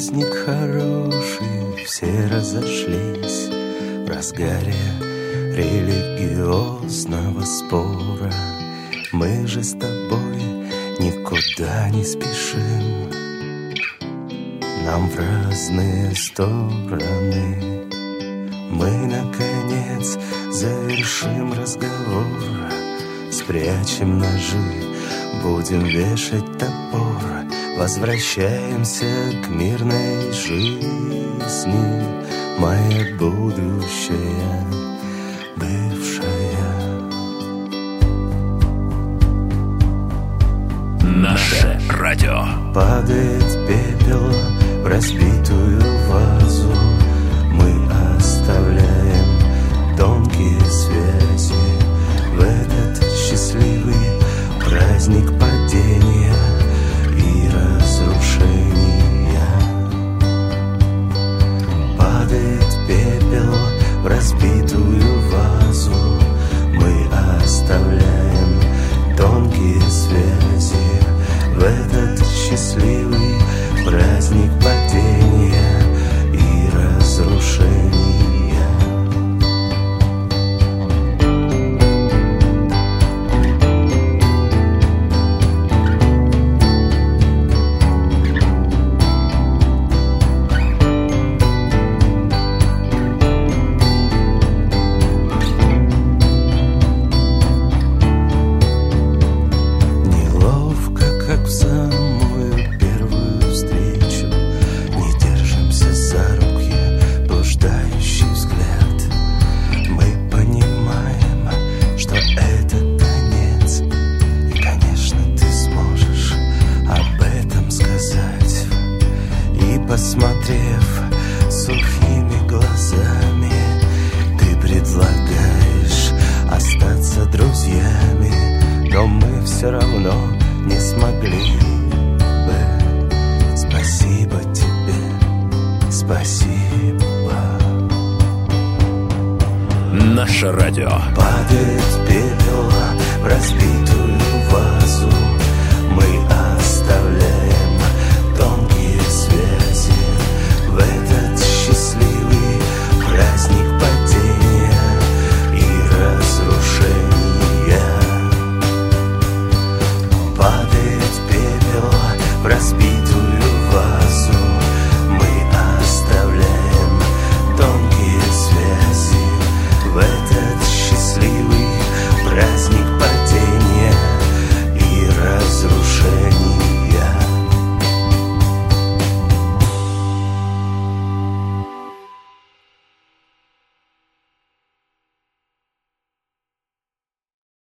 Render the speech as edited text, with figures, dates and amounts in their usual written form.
праздник хороший, все разошлись в разгаре религиозного спора. Мы же с тобой никуда не спешим, нам в разные стороны. Мы, наконец, завершим разговор, спрячем ножи, будем вешать топор. Возвращаемся к мирной жизни, мое будущее, бывшая. Наше радио. Падает пепел в разбитую вазу, мы оставляем тонкие связи в этот счастливый праздник падения и разрушения. Падает пепел в разбитую вазу, мы оставляем тонкие связи в этот счастливый праздник падения и разрушения. Посмотрев сухими глазами, ты предлагаешь остаться друзьями, но мы все равно не смогли бы. Спасибо тебе, спасибо. Наше радио. Падает пепел в разбитую